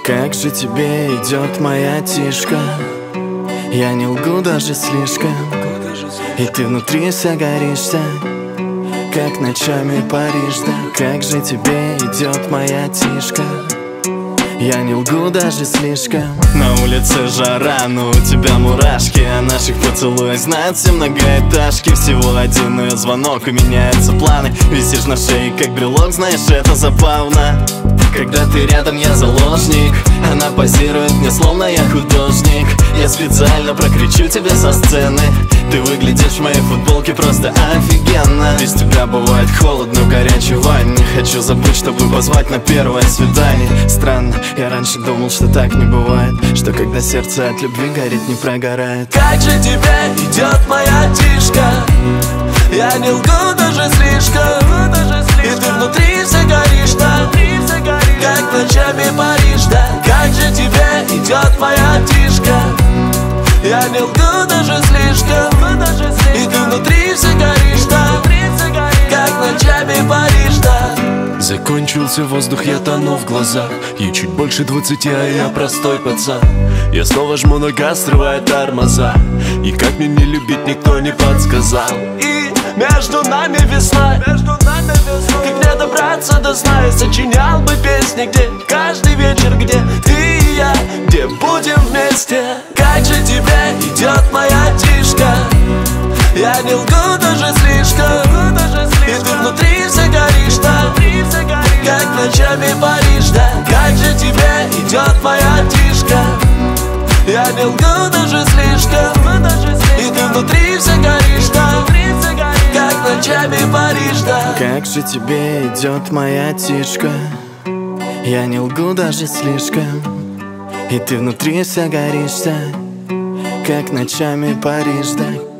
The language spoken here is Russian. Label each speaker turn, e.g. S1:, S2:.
S1: Как же тебе идет моя тишка? Я не лгу даже слишком. И ты внутри вся горишься, как ночами Париж, да. Как же тебе идет моя тишка? Я не лгу даже слишком. На улице жара, но у тебя мурашки. О наших поцелуях знают все многоэтажки. Всего один ее звонок, и меняются планы. Висишь на шее, как брелок, знаешь, это забавно. Когда ты рядом, я заложник. Она позирует мне, словно я художник. Я специально прокричу тебя со сцены. Ты выглядишь в моей футболке просто офигенно. Без тебя бывает холодно в горячей ванне. Хочу забыть, чтобы позвать на первое свидание. Странно, я раньше думал, что так не бывает, что когда сердце от любви горит, не прогорает.
S2: Как же тебе идет моя тишка? Я не лгу даже слишком. И ты внутри вся горишь, да, как ночами Париж, да. Как же тебе идет моя тишка? Я не лгу даже слишком. И ты внутри вся горишь, да, как ночами Париж, да.
S3: Закончился воздух, я тону в глазах. Ей чуть больше 20, а я простой пацан. Я снова жму на газ, срывая тормоза. И как мне не любить, никто не подсказал.
S2: И между нами весна. Как мне добраться до сна? Я сочинял бы песни, где каждый вечер, где ты и я, где будем вместе. Как же тебе идет моя тишка? Я не лгу даже слишком. И ты внутри вся горишь, да, как ночами Париж, да. Как же тебе идет моя тишка? Я не лгу даже слишком. И ты внутри вся горишь, да, как ночами Париж, да.
S1: Как же тебе идет моя тишка? Я не лгу даже слишком. И ты внутри вся горишься, как ночами Париж, да.